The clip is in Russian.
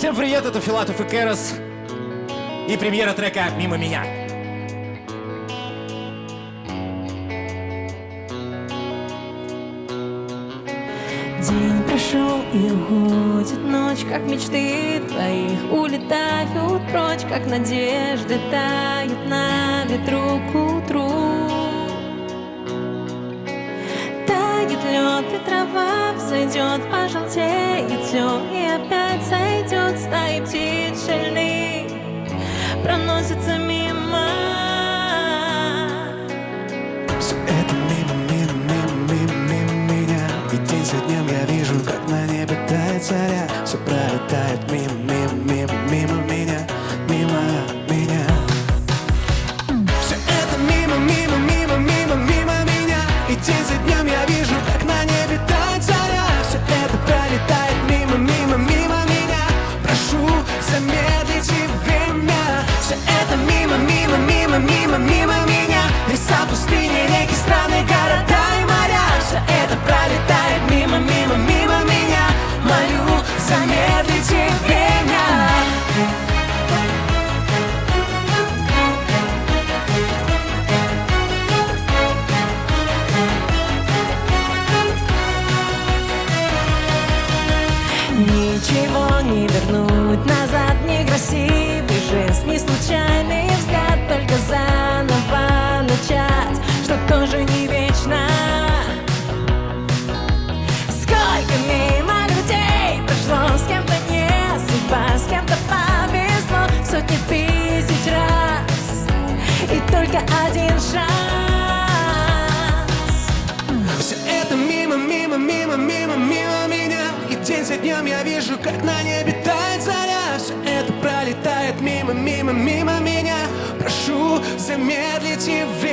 Всем привет, это Филатов и Кэрос. И премьера трека «Мимо меня». День прошел и уходит ночь, как мечты твоих улетают прочь, как надежды тают на ветру к утру. Тает лед и трава взойдет, пожелтеет все и опять сойдет. Стаи птиц шальных проносятся мимо. Все это мимо, мимо, мимо, мимо, мимо меня. И день за днем я вижу, как на небе тает заря. Все пролетает мимо, мимо, мимо, мимо меня, мимо меня. Все это мимо, мимо, мимо, мимо, мимо меня. И день за днем я вижу, как на небе тает заря. Все это пролетает мимо, мимо, мимо меня. Прошу, замедлите время. Все это мимо, мимо, мимо, мимо, мимо меня. Леса, пустыни, реки, страны, города и моря. Все это пролетает мимо, мимо, мимо меня. Молю, замедлите время. Ничего не вернуть назад, не красивый жест, не случайный взгляд, только заново начать, что тоже не вечно. Сколько мимо людей прошло, с кем-то не судьба, с кем-то повезло сотни тысяч раз, и только один шанс. Все это мимо, мимо, мимо, мимо, мимо меня. И день за днем я вижу, как на небе тает заря. Все это пролетает мимо, мимо, мимо меня. Прошу, замедлите время.